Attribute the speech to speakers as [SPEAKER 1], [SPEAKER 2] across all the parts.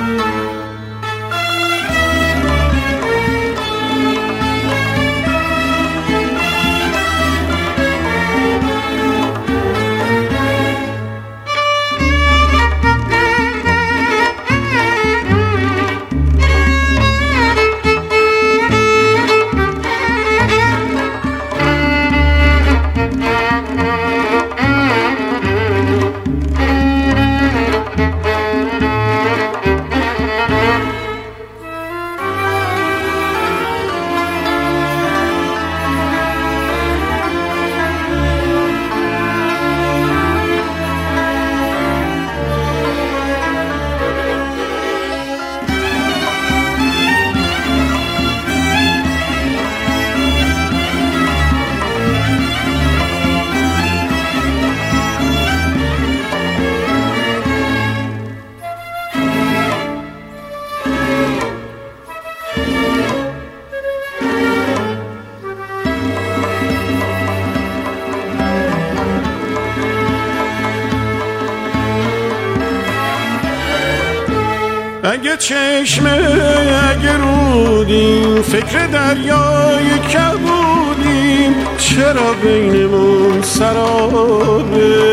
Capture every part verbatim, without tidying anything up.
[SPEAKER 1] اگه چشمه اگه رودیم فکر دریای کبودیم، چرا بینمون سرابه،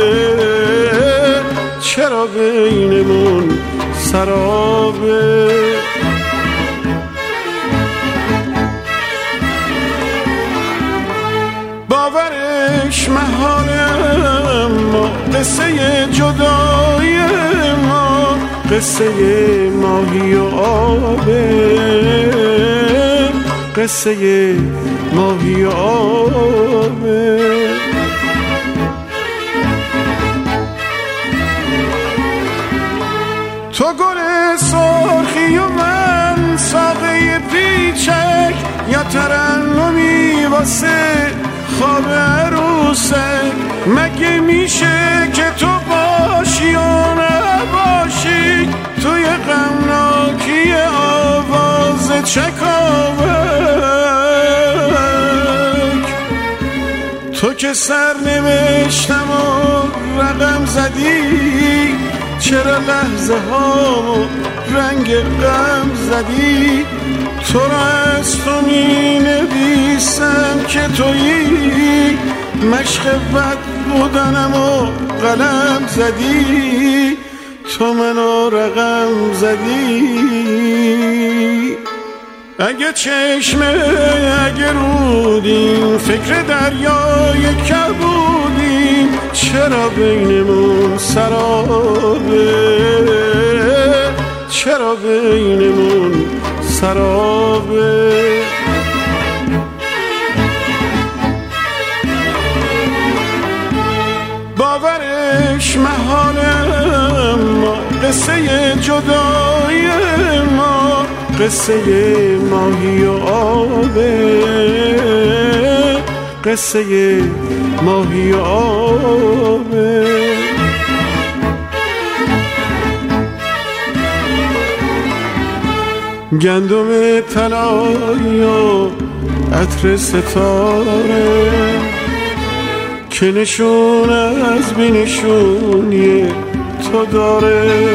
[SPEAKER 1] چرا بینمون سرابه. باورش محاله اما قصه جدای ما قصه ماهی و آبه، قصه ماهی و آبه. تو گل سرخی و من ساقه پیچک، یا ترنمی واسه خواب عروسک. مگه میشه که تو باشی و نباشی توی غمناکی آواز چکاوک؟ تو که سر نوشتم و رقم زدی، چرا لحظه هامو رنگ غم زدی؟ تو را از تو می نویسم که تویی، مشق بد بودنم و قلم زدی، تو منو رقم زدی. اگه چشمه اگه رودیم فکر دریای کبودیم، چرا بینمون سرابه، چرا بینمون سرابه. باورش محاله اما قصه جدای ما قصه ماهی و آبه، قصه ماهی و آبه. گندم طلایی و عطر ستاره که نشون از بینشونی تو داره.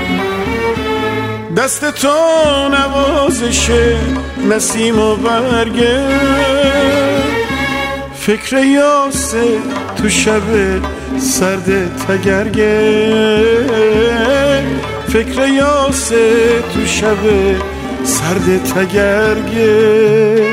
[SPEAKER 1] دست تو نوازش نسیم و برگه، فکر یاسه تو شب سرد تگرگه، فکر یاسه تو شب سرد تگرگه.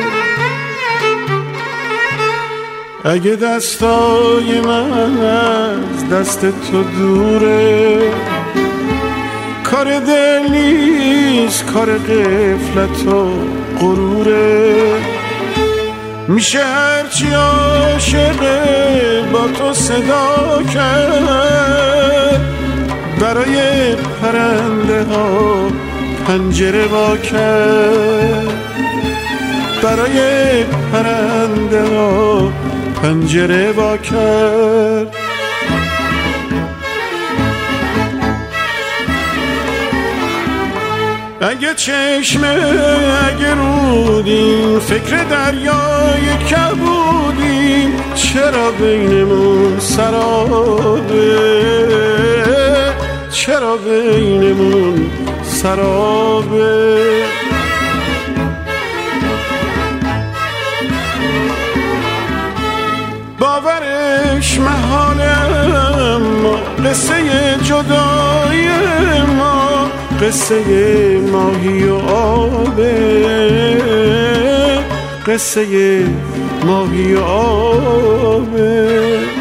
[SPEAKER 1] اگه دستای من از دست تو دوره، کار دل نیست کار غفلت و غروره. میشه هرچی عاشقه با تو صدا کرد، برای پرنده ها پنجره وا کرد، برای پرنده ها پنجره وا کرد. اگه چشمه اگه رودیم فکر دریای کبودیم، چرا بینمون سرابه، چرا بینمون سرابه. باورش محاله، ما قصه جدای ما قصه ماهی و آبه، قصه ماهی و آبه.